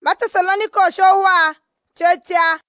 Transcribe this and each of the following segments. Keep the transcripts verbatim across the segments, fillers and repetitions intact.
Batesalonika showa chetia.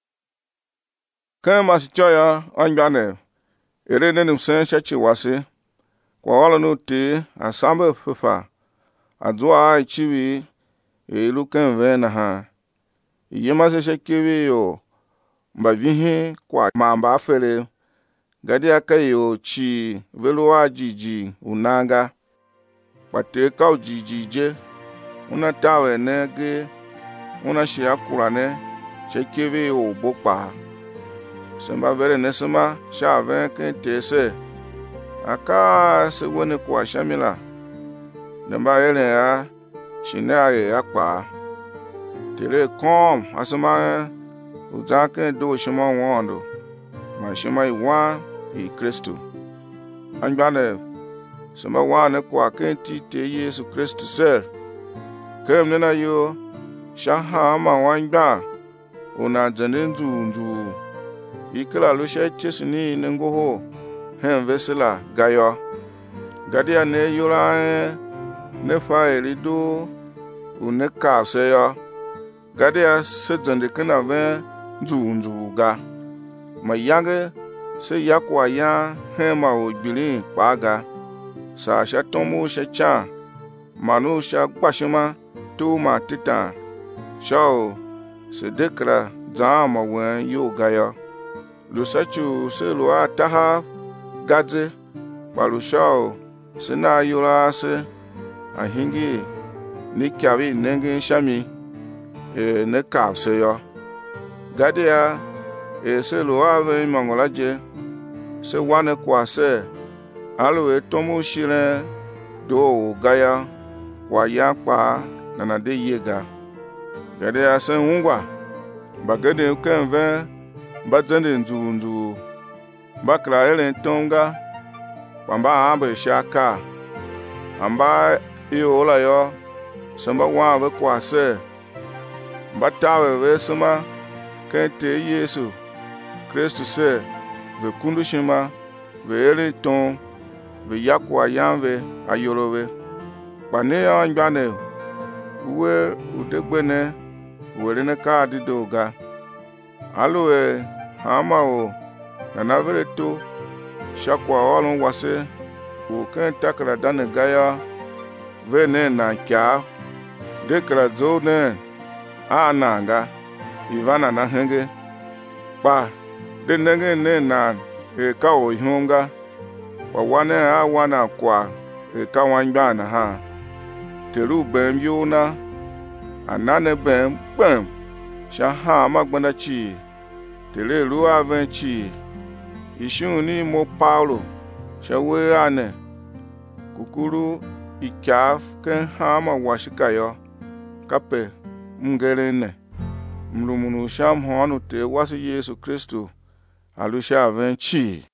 Kan maschoya angbane. Ere nenim sen chachi wasi. Kwa wala no te asambe fefa. Adwa ichiwi elu kan vena ha. Yema se shekewe yo mbavihi kwa mamba afere. Gadi aka yo chi veluwa jiji unaga. Pate kau jijije. Una tawe nege. Una shia kurane. Shekewe yo bokpa. Semba vere nesema sha ven kente se. Aka se wone kwa shamila. Nemba ele ya shinare yakpa. Tere kom asema uzake do shima wando. Ma shima iwan i Kristo. Angbane semba wane kwa kenti te Yesu Kristo se. Kem nena yo shaha ama wangba. Una zanenzu nzu. Ikela lushe chesini nengoho. Hem vesela gayo. Gadia ne yola ne fa erido une ka seyo. Gadia se zande kana ve nzu nzu ga. Ma yange se yakwa ya hema ojbili paga. Sa sha tomu sha cha. Manu sha kwashima tu ma tita. Shao se dekra zama wen yo gayo. Lusachu se lua taha gadze. Palushao se na yola se. Ahingi ni kyavi nengi shami. E ne kav se yo. Gadia e se lua ve mangolaje. Se wane kwa se. Alo e tomu shire do gaya. Kwa yakpa nanade yega. Gadia se ungwa. Bagade ukenve. Bazende nzu nzu. Bakla ele tonga. Pamba ambe shaka. Amba iyo ola yo. Samba wawe kwa se. Batawe we sema. Kente Yesu Kristo se. Ve kundu shima. Ve ele ton. Ve yakwa yanve ayorowe. Bane ya angbane. Uwe udegbene. Uwe ne ka adidoga. Aloe hama o nanavere to shakwa olun wase o kan takra dane gaya vene na kya dekra zone ananga ivana na henge pa de nenge ne na e ka o hunga wa wane a wana kwa e ka wangba na ha teru bem yona anane bem bem shaha magbanda chi tele lua venchi ishuni mo Paulo shawe ane kukuru ikaf ken hama washikayo kape mgerene mlumunu sham honu te wasi Yesu Kristo alusha venchi